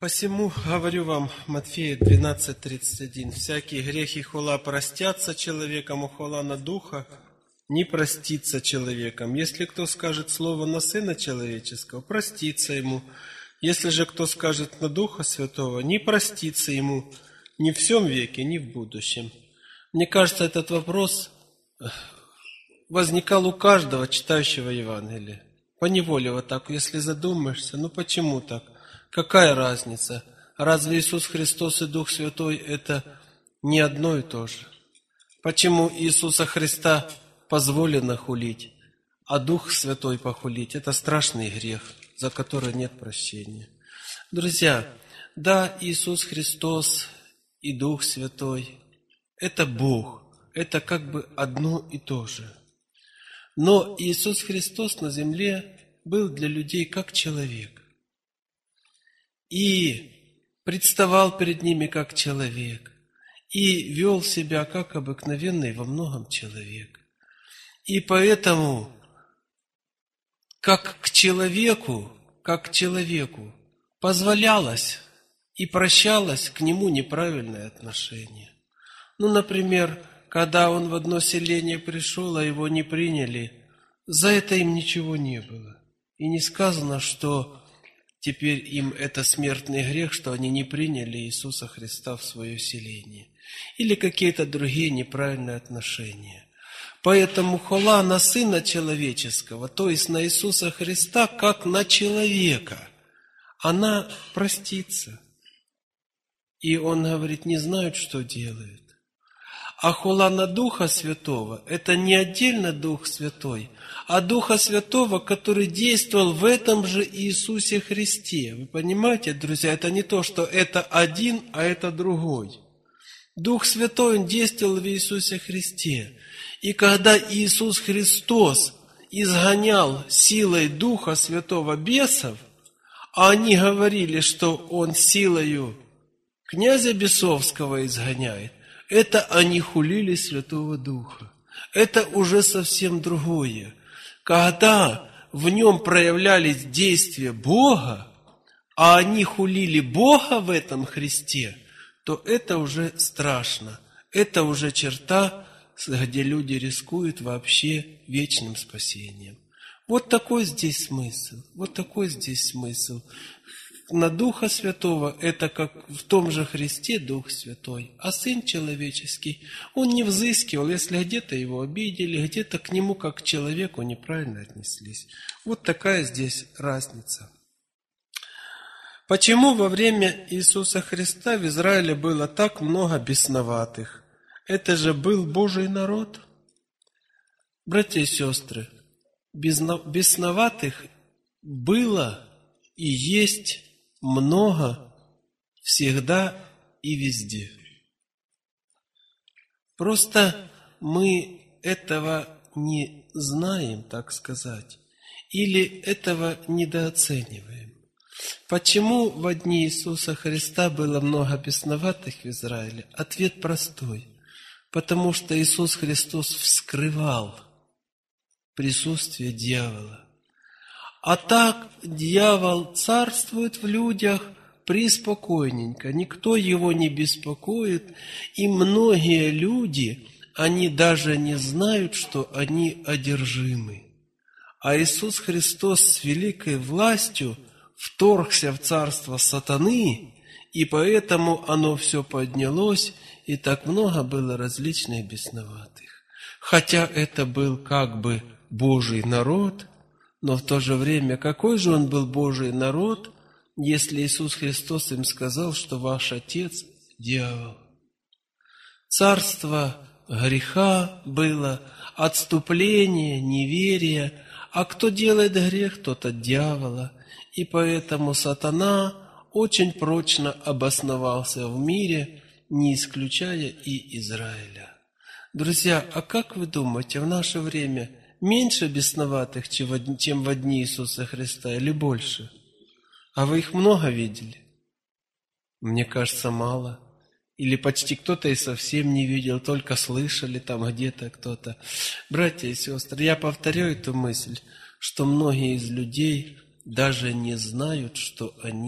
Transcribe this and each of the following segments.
Посему говорю вам, Матфея 12:31, всякие грехи хула простятся человеком, хула на духа не простится человеком. Если кто скажет слово на Сына Человеческого, простится ему. Если же кто скажет на Духа Святого, не простится ему ни в сем веке, ни в будущем. Мне кажется, этот вопрос возникал у каждого читающего Евангелие. Поневоле вот так, если задумаешься, почему так? Какая разница? Разве Иисус Христос и Дух Святой – это не одно и то же? Почему Иисуса Христа позволено хулить, а Дух Святой похулить – это страшный грех, за который нет прощения. Друзья, да, Иисус Христос и Дух Святой – это Бог, это как бы одно и то же. Но Иисус Христос на земле был для людей как человек. И представал перед ними как человек, и вел себя как обыкновенный во многом человек. И поэтому, как человеку позволялось и прощалось к нему неправильное отношение. Например, когда он в одно селение пришел, а его не приняли, за это им ничего не было. И не сказано, что теперь им это смертный грех, что они не приняли Иисуса Христа в свое селение. Или какие-то другие неправильные отношения. Поэтому хула на Сына Человеческого, то есть на Иисуса Христа, как на человека, она простится. И он говорит, не знают, что делают. А хула на Духа Святого – это не отдельно Дух Святой, а Духа Святого, который действовал в этом же Иисусе Христе. Вы понимаете, друзья, это не то, что это один, а это другой. Дух Святой, Он действовал в Иисусе Христе. И когда Иисус Христос изгонял силой Духа Святого бесов, а они говорили, что Он силою князя бесовского изгоняет, это они хулили Святого Духа. Это уже совсем другое. Когда в нем проявлялись действия Бога, а они хулили Бога в этом Христе, то это уже страшно. Это уже черта, где люди рискуют вообще вечным спасением. Вот такой здесь смысл. На Духа Святого это как в том же Христе Дух Святой, а Сын Человеческий, Он не взыскивал, если где-то Его обидели, где-то к Нему как к человеку неправильно отнеслись. Вот такая здесь разница. Почему во время Иисуса Христа в Израиле было так много бесноватых? Это же был Божий народ. Братья и сестры, бесноватых было и есть много всегда и везде. Просто мы этого не знаем, так сказать, или этого недооцениваем. Почему в дни Иисуса Христа было много бесноватых в Израиле? Ответ простой. Потому что Иисус Христос вскрывал присутствие дьявола. А так дьявол царствует в людях приспокойненько, никто его не беспокоит, и многие люди, они даже не знают, что они одержимы. А Иисус Христос с великой властью вторгся в царство сатаны, и поэтому оно все поднялось, и так много было различных бесноватых. Хотя это был как бы Божий народ, но в то же время, какой же он был Божий народ, если Иисус Христос им сказал, что ваш отец – дьявол? Царство греха было, отступление, неверие, а кто делает грех, тот от дьявола. И поэтому сатана очень прочно обосновался в мире, не исключая и Израиля. Друзья, а как вы думаете, в наше время меньше бесноватых, чем в дни Иисуса Христа, или больше? А вы их много видели? Мне кажется, мало. Или почти кто-то и совсем не видел, только слышали там где-то кто-то. Братья и сестры, я повторю эту мысль, что многие из людей даже не знают, что они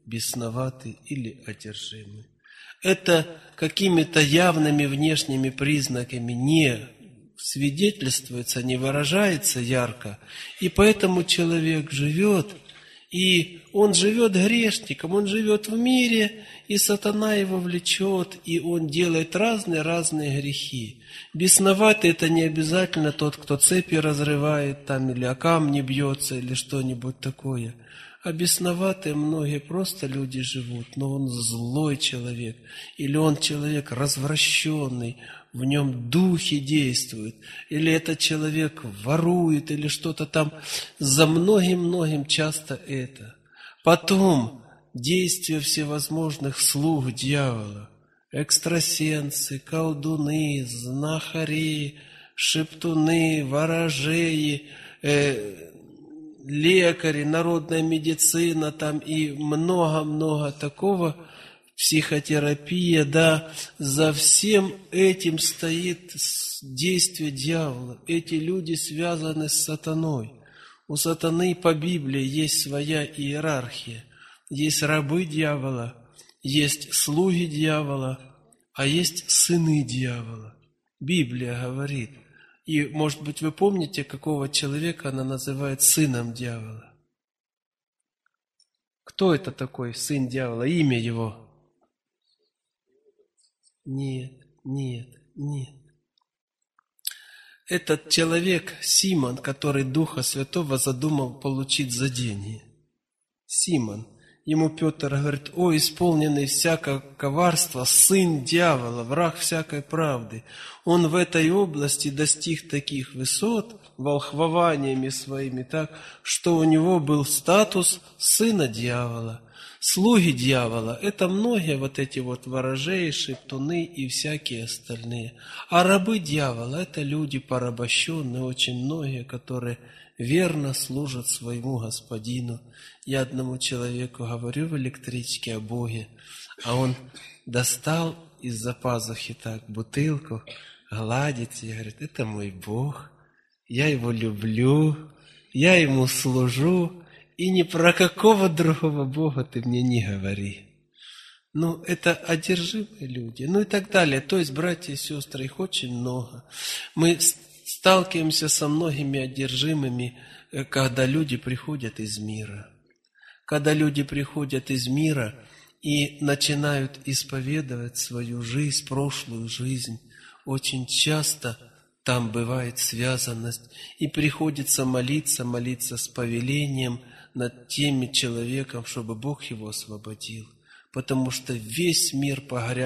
бесноваты или одержимы. Это какими-то явными внешними признаками не свидетельствуется, не выражается ярко, и поэтому человек живет, и он живет грешником, он живет в мире, и сатана его влечет, и он делает разные грехи. Бесноватый — это не обязательно тот, кто цепи разрывает там, или о камни бьется, или что-нибудь такое. А бесноватые многие просто люди живут, но он злой человек, или он человек развращенный, в нем духи действуют, или этот человек ворует, или что-то там. За многим часто это. Потом действия всевозможных слуг дьявола, экстрасенсы, колдуны, знахари, шептуны, ворожеи, лекари, народная медицина там и много такого, психотерапия, да, за всем этим стоит действие дьявола. Эти люди связаны с сатаной. У сатаны по Библии есть своя иерархия. Есть рабы дьявола, есть слуги дьявола, а есть сыны дьявола. Библия говорит. И, может быть, вы помните, какого человека она называет сыном дьявола? Кто это такой сын дьявола? Имя его? Нет. Этот человек Симон, который Духа Святого задумал получить за деньги. Симон. Ему Петр говорит: «О, исполненный всякого коварства, сын дьявола, враг всякой правды». Он в этой области достиг таких высот волхвованиями своими, так, что у него был статус сына дьявола. Слуги дьявола — это многие вот эти вот ворожеи, шептуны и всякие остальные. А рабы дьявола — это люди порабощенные, очень многие, которые верно служат своему господину. Я одному человеку говорю в электричке о Боге, а он достал из-за пазухи так бутылку, гладит и говорит: «Это мой Бог, я его люблю, я ему служу, и ни про какого другого Бога ты мне не говори». Ну, это одержимые люди, ну и так далее. То есть, братья и сестры, их очень много. Мы сталкиваемся со многими одержимыми, когда люди приходят из мира. Когда люди приходят из мира и начинают исповедовать свою жизнь, прошлую жизнь, очень часто там бывает связанность, и приходится молиться с повелением над теми человеком, чтобы Бог его освободил. Потому что весь мир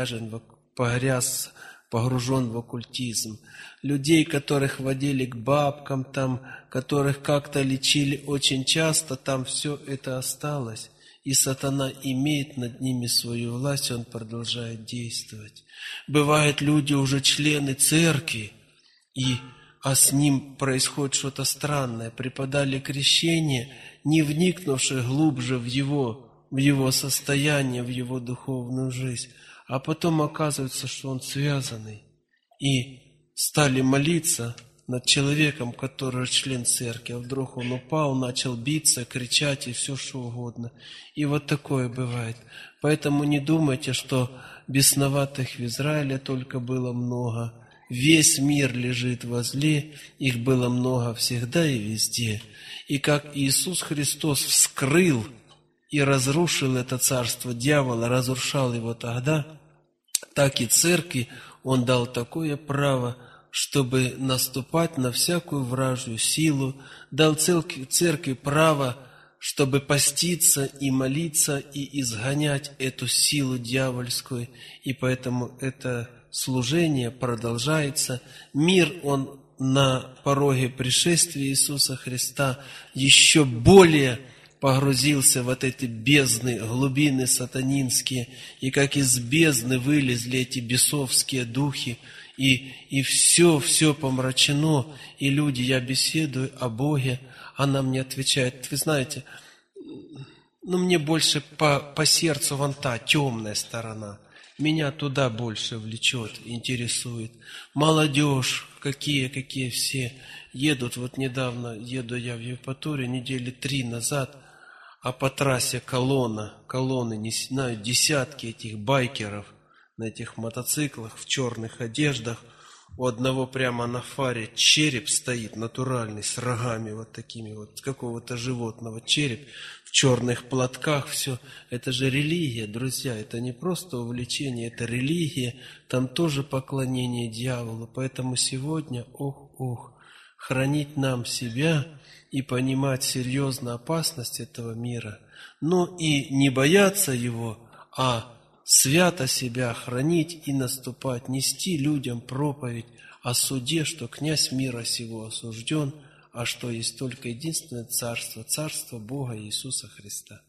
погружен в оккультизм. Людей, которых водили к бабкам, там, которых как-то лечили, очень часто там все это осталось. И сатана имеет над ними свою власть, он продолжает действовать. Бывают люди уже члены церкви, а с ним происходит что-то странное. Преподали крещение, не вникнувши глубже в его состояние, в его духовную жизнь. А потом оказывается, что он связанный. И стали молиться над человеком, который член церкви. А вдруг он упал, начал биться, кричать и все что угодно. И вот такое бывает. Поэтому не думайте, что бесноватых в Израиле только было много. Весь мир лежит во зле, их было много всегда и везде. И как Иисус Христос вскрыл и разрушил это царство дьявола, разрушал его тогда, так и церкви Он дал такое право, чтобы наступать на всякую вражью силу, дал церкви право, чтобы поститься и молиться и изгонять эту силу дьявольскую. И поэтому это служение продолжается. Мир, он на пороге пришествия Иисуса Христа еще более погрузился в эти бездны, глубины сатанинские, и как из бездны вылезли эти бесовские духи, и все помрачено, и люди, я беседую о Боге, она мне отвечает: вы знаете, мне больше по сердцу вон та темная сторона, меня туда больше влечет, интересует. Молодежь, какие все едут, вот недавно еду я в Евпаторию, недели 3 назад, а по трассе колонны, не знаю, десятки этих байкеров на этих мотоциклах в черных одеждах. У одного прямо на фаре череп стоит натуральный, с рогами вот такими вот, какого-то животного череп, в черных платках, все. Это же религия, друзья, это не просто увлечение, это религия, там тоже поклонение дьяволу. Поэтому сегодня, хранить нам себя и понимать серьезно опасность этого мира, но и не бояться его, а свято себя хранить и наступать, нести людям проповедь о суде, что князь мира сего осужден, а что есть только единственное царство, царство Бога Иисуса Христа.